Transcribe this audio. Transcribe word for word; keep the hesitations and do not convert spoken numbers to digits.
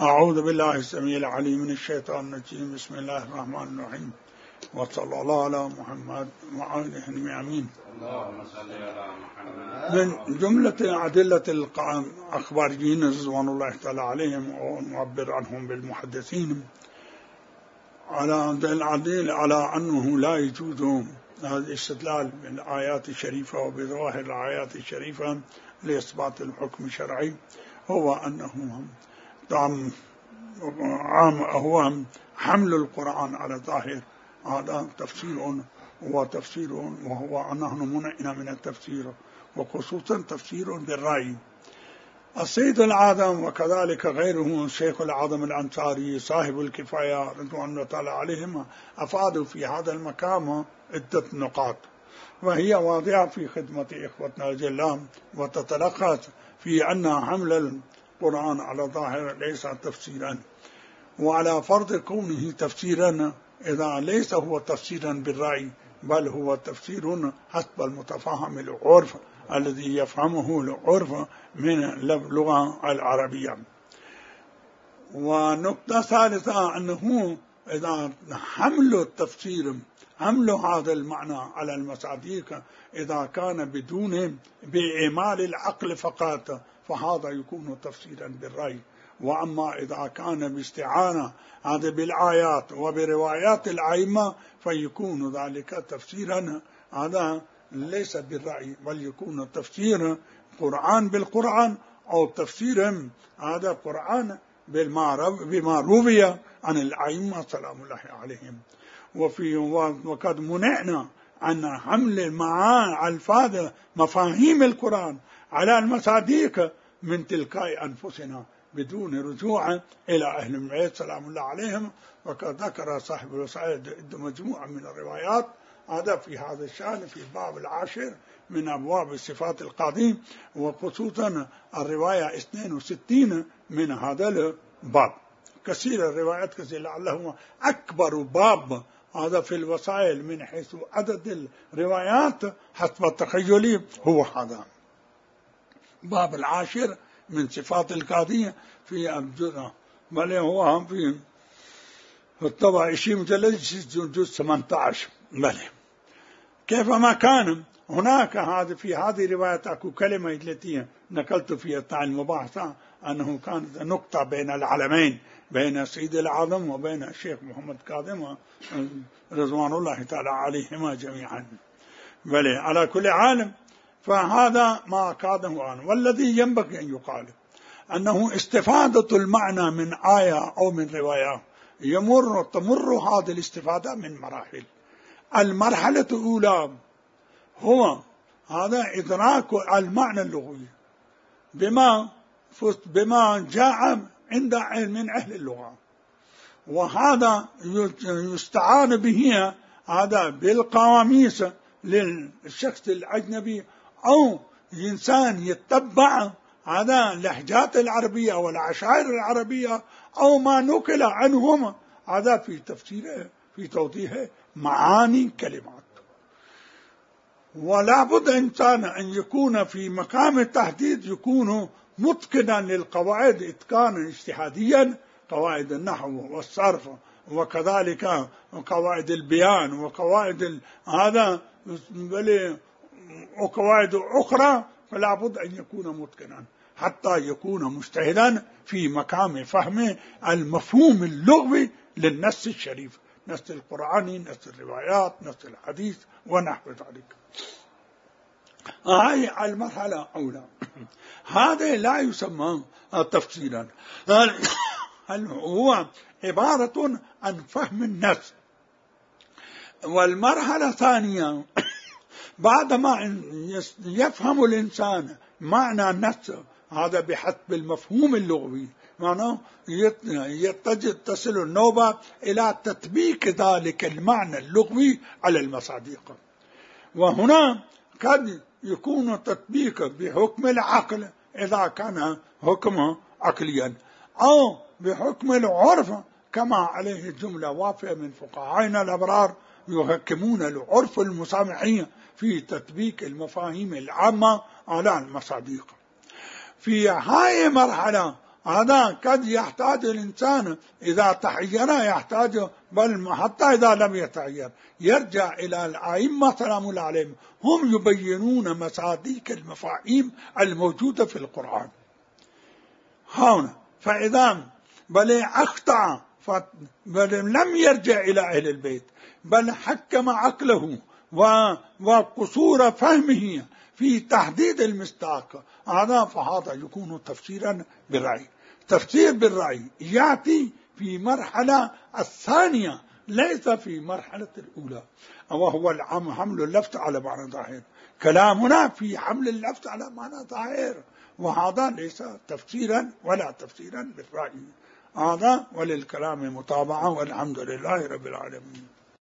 أعوذ بالله السميع العليم من الشيطان الرجيم. بسم الله الرحمن الرحيم، وصلى الله على محمد وآله أجمعين. اللهم صل على محمد. من جملة أدلة الأخباريين رضوان الله تعالى عليهم ونعبر عنهم بالمحدثين على العديل على أنه لا يجوز هذا الاستدلال بالآيات الشريفة وبظواهر الآيات الشريفة لإثبات الحكم الشرعي، هو أنه عام هو حمل القرآن على ظاهر. هذا تفسير وتفسير وهو نحن منعنا من التفسير، وخصوصا تفسير بالرأي. السيد العظم وكذلك غيره الشيخ العظم الأنصاري صاحب الكفاية رضوان الله تعالى عليهم أفادوا في هذا المقام عدة نقاط، وهي واضحة في خدمة إخوتنا الجلام، وتتلخص في أن حمل القرآن على ظاهر ليس تفسيرا، وعلى فرض كونه تفسيرا إذا ليس هو تفسيرا بالرأي، بل هو تفسير حسب المتفاهم العرف الذي يفهمه العرف من اللغة العربية. ونقطة ثالثة أنه إذا حمل التفسير حمل هذا المعنى على المصادق إذا كان بدون بإعمال العقل فقط فهذا يكون تفسيرا بالرأي، وأما إذا كان باستعانة هذا بالآيات وبروايات الأئمة فيكون ذلك تفسيرا هذا ليس بالرأي، بل يكون تفسير قرآن بالقرآن أو تفسير هذا قرآن بما روي عن الأئمة سلام الله عليهم. وفي وقد منعنا عن حمل معاني ألفاظ مفاهيم القرآن على المصادق من تلقاء أنفسنا بدون رجوع إلى أهل البيت سلام الله عليهم. وقد ذكر صاحب الوسائل مجموعة من الروايات هذا في هذا الشأن في الباب العاشر من أبواب الصفات القديم، وخصوصا الرواية اثنين وستين من هذا الباب. كثير الروايات كثير، لعله أكبر باب هذا في الوسائل من حيث عدد الروايات حسب تخيلي هو هذا باب العاشر من صفات القاضية في الجزء، بل هو في الطبع عشرين مجلد جزء ثمانية عشر. بل كيفما كان هناك هذا في هذه الروايات أكو كلمة التي نقلت فيها تاع المباحثة أنه كانت نقطة بين العلمين، بين السيد العظم وبين الشيخ محمد كاظم رضوان الله تعالى عليهما جميعا. بل على كل عالم فهذا ما كاده عنه. والذي ينبغي أن يقال أنه استفادة المعنى من آية أو من رواية يمر تمر هذه الاستفادة من مراحل. المرحلة الأولى هو هذا إدراك المعنى اللغوي بما بما جاء عند من أهل اللغة، وهذا يستعان به هذا بالقواميس للشخص الأجنبي أو إنسان يتبع هذا اللهجات العربية والعشائر العربية أو ما نقل عنهم هذا في تفسيره في توضيح معاني كلمات. ولا بد إنسان أن يكون في مقام التحديد يكون متقنا للقواعد إتقانا اجتهاديا، قواعد النحو والصرف وكذلك قواعد البيان وقواعد هذا وقواعد أخرى، فلا بد أن يكون متقنا حتى يكون مجتهدا في مقام فهم المفهوم اللغوي للنص الشريف، نص القرآني، نص الروايات، نص الحديث ونحو ذلك. هاي المرحلة الأولى. هذا لا يسمى تفسيرا، هل هو عبارة عن فهم النص. والمرحلة الثانية بعدما يفهم الإنسان معنى النص هذا بحسب المفهوم اللغوي، معناه تصل النوبة إلى تطبيق ذلك المعنى اللغوي على المصادق. وهنا قد يكون تطبيق بحكم العقل إذا كان حكم عقليا، أو بحكم العرف كما عليه الجملة وافية من فقهائنا الأبرار يحكمون العرف المسامحي في تطبيق المفاهيم العامة على المصادق. في هاي مرحلة هذا قد يحتاج الإنسان إذا تحير يحتاج، بل حتى إذا لم يتحير يرجع إلى الأئمة سلام الله عليهم، هم يبينون مصادق المفاهيم الموجودة في القرآن هنا. فإذا بل أخطأ بل لم يرجع إلى أهل البيت، بل حكم عقله وقصور فهمه في تحديد المصداق، هذا فهذا يكون تفسيرا بالرأي. تفسير بالرأي يأتي في مرحلة الثانية ليس في مرحلة الأولى، وهو العام حمل اللفظ على معنى ظاهر. كلامنا في حمل اللفظ على معنى ظاهر، وهذا ليس تفسيرا ولا تفسيرا بالرأي. هذا وللكلام متابعة، والحمد لله رب العالمين.